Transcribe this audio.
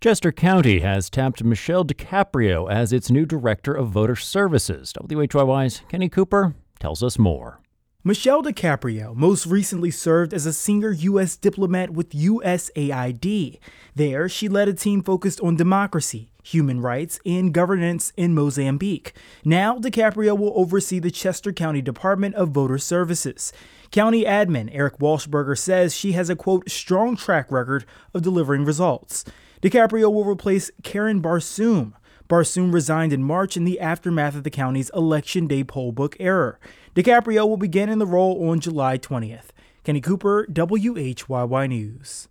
Chester County has tapped Michelle DiCaprio as its new director of voter services. WHYY's Kenny Cooper tells us more. Michelle DiCaprio most recently served as a senior U.S. diplomat with USAID. There, she led a team focused on democracy, human rights, and governance in Mozambique. Now, DiCaprio will oversee the Chester County Department of Voter Services. County admin Eric Walshberger says she has a, quote, strong track record of delivering results. DiCaprio will replace Karen Barsoom. Barsoom resigned in March in the aftermath of the county's Election Day poll book error. DiCaprio will begin in the role on July 20th. Kenny Cooper, WHYY News.